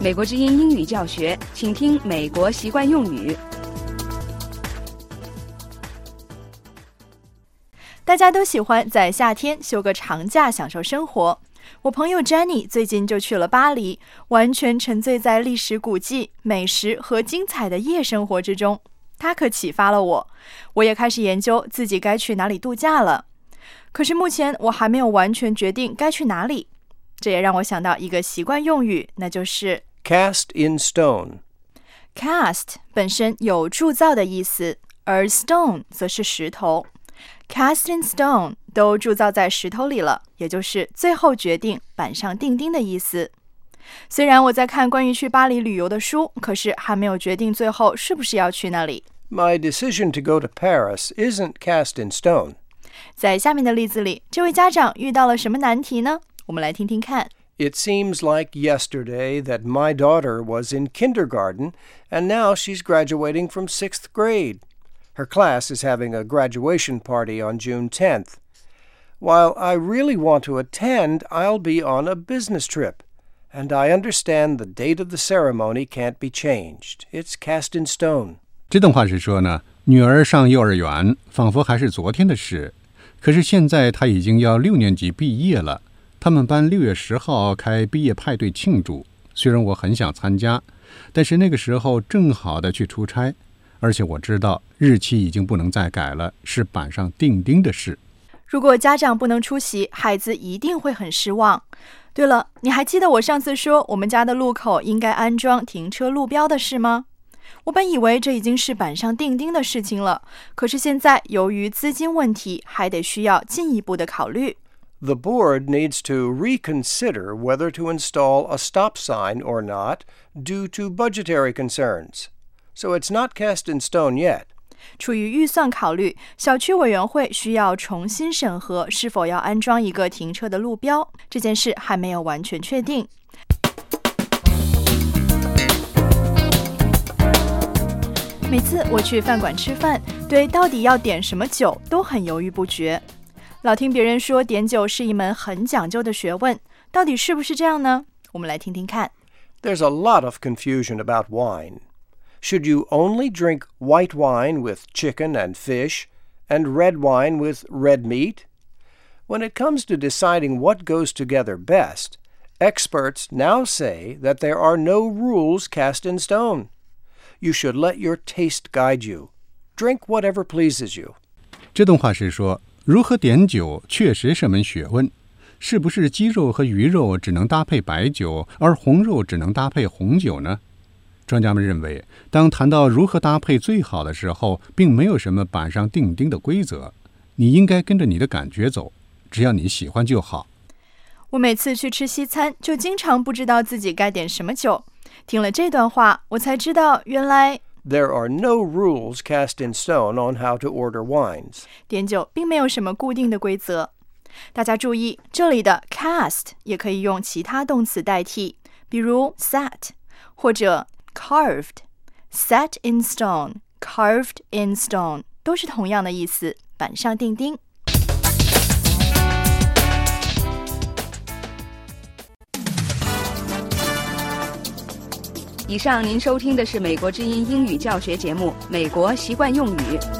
美国之音英语教学，请听美国习惯用语。 大家都喜欢在夏天休个长假享受生活。我朋友 Jenny 最近就去了巴黎，完全沉醉在历史古迹、美食和精彩的夜生活之中。她可启发了我，我也开始研究自己该去哪里度假了。可是目前我还没有完全决定该去哪里。这也让我想到一个习惯用语，那就是 cast in stone. Cast 本身有铸造的意思，而 stone 则是石头。Cast in stone 都铸造在石头里了，也就是最后决定、板上钉钉的意思。虽然我在看关于去巴黎旅游的书，可是还没有决定最后是不是要去那里。 My decision to go to Paris isn't cast in stone. 在下面的例子里，这位家长遇到了什么难题呢？我们来听听看。 It seems like yesterday that my daughter was in kindergarten, and now she's graduating from 6th grade. Her class is having a graduation party on June 10th. While I really want to attend, I'll be on a business trip, and I understand the date of the ceremony can't be changed. It's cast in stone. 这段话是说呢，女儿上幼儿园，仿佛还是昨天的事。可是现在她已经要6年级毕业了，他们班6月10号开毕业派对庆祝。虽然我很想参加，但是那个时候正好的去出差，而且我知道日期已经不能再改了，是板上钉钉的事。 如果家长不能出席，孩子一定会很失望。对了，你还记得我上次说我们家的路口应该安装停车路标的事吗？我本以为这已经是板上钉钉的事情了，可是现在由于资金问题，还得需要进一步的考虑。 The board needs to reconsider whether to install a stop sign or not due to budgetary concerns. So it's not cast in stone yet. 出于预算考虑，小区委员会需要重新审核是否要安装一个停车的路标，这件事还没有完全确定。每次我去饭馆吃饭，对到底要点什么酒都很犹豫不决。老听别人说点酒是一门很讲究的学问，到底是不是这样呢？我们来听听看。 There's a lot of confusion about wine. Should you only drink white wine with chicken and fish, and red wine with red meat? When it comes to deciding what goes together best, experts now say that there are no rules cast in stone. You should let your taste guide you. Drink whatever pleases you. 这段话是说，如何点酒确实是门学问。是不是鸡肉和鱼肉只能搭配白酒，而红肉只能搭配红酒呢？专家们认为，当谈到如何搭配最好的时候，并没有什么板上钉钉的规则，你应该跟着你的感觉走，只要你喜欢就好。 我每次去吃西餐，就经常不知道自己该点什么酒。听了这段话，我才知道原来 There are no rules cast in stone on how to order wines. 点酒并没有什么固定的规则。大家注意，这里的 cast 也可以用其他动词代替，比如 set 或者 carved。set in stone, carved in stone 都是同样的意思，板上钉钉。 以上您收听的是美国之音英语教学节目《美国习惯用语》。